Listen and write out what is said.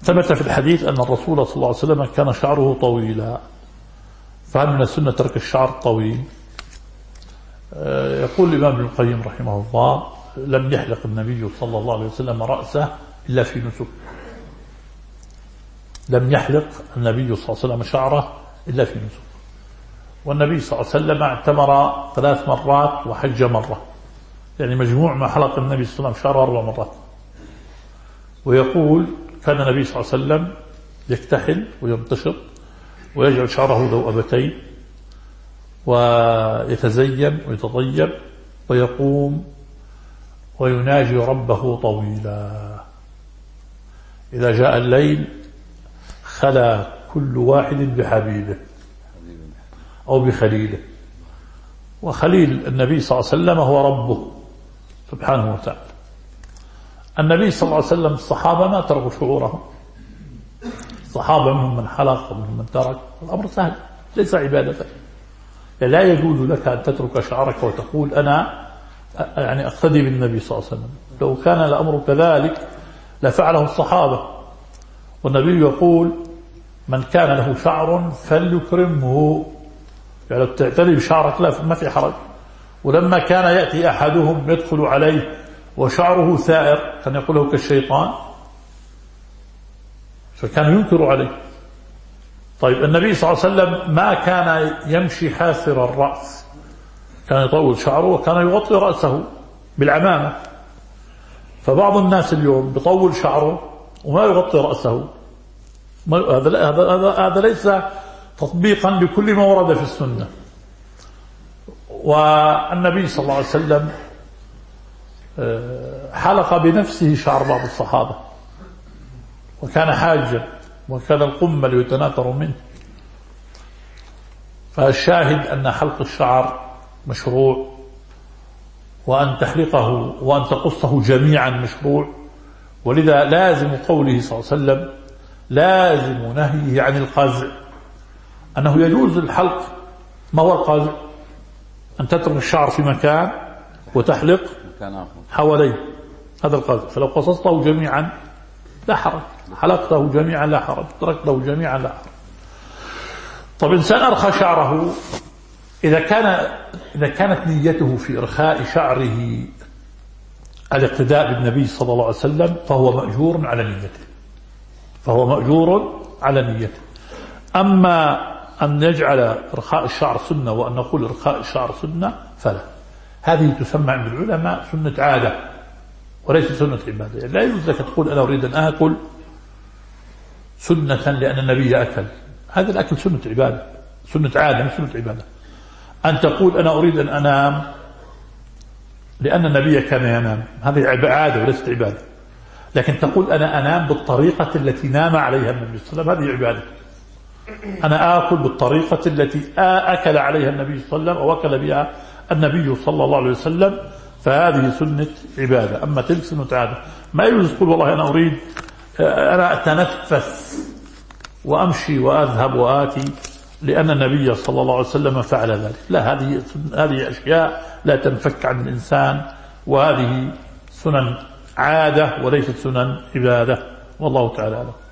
ثبت في الحديث أن الرسول صلى الله عليه وسلم كان شعره طويلا، فهل من السنة ترك الشعر الطويل؟ يقول الإمام ابن القيم رحمه الله: لم يحلق النبي صلى الله عليه وسلم رأسه إلا في نسك. لم يحلق النبي صلى الله عليه وسلم شعره إلا في نسك. والنبي صلى الله عليه وسلم اعتمر 3 مرات وحج مرة، يعني مجموع ما حلق النبي صلى الله عليه وسلم شعره 4 مرات. ويقول: كان النبي صلى الله عليه وسلم يكتحل ويمتشط ويجعل شعره ذوأبتين ويتزين ويتطيب ويقوم ويناجي ربه طويلا. إذا جاء الليل خلا كل واحد بحبيبه أو بخليله، وخليل النبي صلى الله عليه وسلم هو ربه سبحانه وتعالى. النبي صلى الله عليه وسلم الصحابة ما تركوا شعورهم، الصحابة منهم من حلق ومنهم من ترك. الأمر سهل، ليس عبادة. لا يجوز لك أن تترك شعرك وتقول أنا يعني أقتدي بالنبي صلى الله عليه وسلم. لو كان الأمر كذلك لفعله الصحابة. والنبي يقول: من كان له شعر فليكرمه، يعني لو تعتني بشعرك لا ما في حرج. ولما كان يأتي أحدهم يدخل عليه وشعره ثائر كان يقول له كالشيطان، فكان ينكر عليه. طيب النبي صلى الله عليه وسلم ما كان يمشي حافر الرأس، كان يطول شعره وكان يغطي رأسه بالعمامة. فبعض الناس اليوم بيطول شعره وما يغطي رأسه. هذا ليس تطبيقا لكل ما ورد في السنة. والنبي صلى الله عليه وسلم حلق بنفسه شعر بعض الصحابة، وكان حاجا وكان القمل يتناثر منه. فالشاهد أن حلق الشعر مشروع، وأن تحلقه وأن تقصه جميعا مشروع. ولذا لازم قوله صلى الله عليه وسلم، لازم نهيه عن القزع، أنه يجوز الحلق. ما هو القزع؟ أن تترك الشعر في مكان وتحلق حواليه، هذا القزع. فلو قصصته جميعا لا حرج، حلقته جميعا لا حرج، تركته جميعا لا حرج. طب إنسان أرخى شعره، إذا كانت نيته في إرخاء شعره الاقتداء بالنبي صلى الله عليه وسلم فهو مأجور على نيته، فهو مأجور على نيته. أما أن يجعل إرخاء الشعر سنة وأن نقول إرخاء الشعر سنة فلا. هذه تسمى عند العلماء سنة عادة وليس سنة عبادة. يعني لا يجوز لك تقول أنا أريد أن آكل سنة لأن النبي أكل، هذا الأكل سنة عبادة، سنة عادة مش سنة عبادة. أن تقول أنا أريد أن أنام لأن النبي كان ينام، هذه عادة وليست عبادة. لكن تقول أنا أنام بالطريقة التي نام عليها النبي صلى الله عليه وسلم، هذه عبادة. أنا آكل بالطريقة التي أكل عليها النبي صلى الله عليه وسلم أو أكل بها النبي صلى الله عليه وسلم، فهذه سنة عبادة. أما تلك سنة عادة. ما يجوز تقول والله أنا أريد أنا أتنفس وأمشي وأذهب وآتي لأن النبي صلى الله عليه وسلم فعل ذلك. لا، هذه أشياء لا تنفك عن الإنسان، وهذه سنن عادة وليست سنن عبادة. والله تعالى أعلم.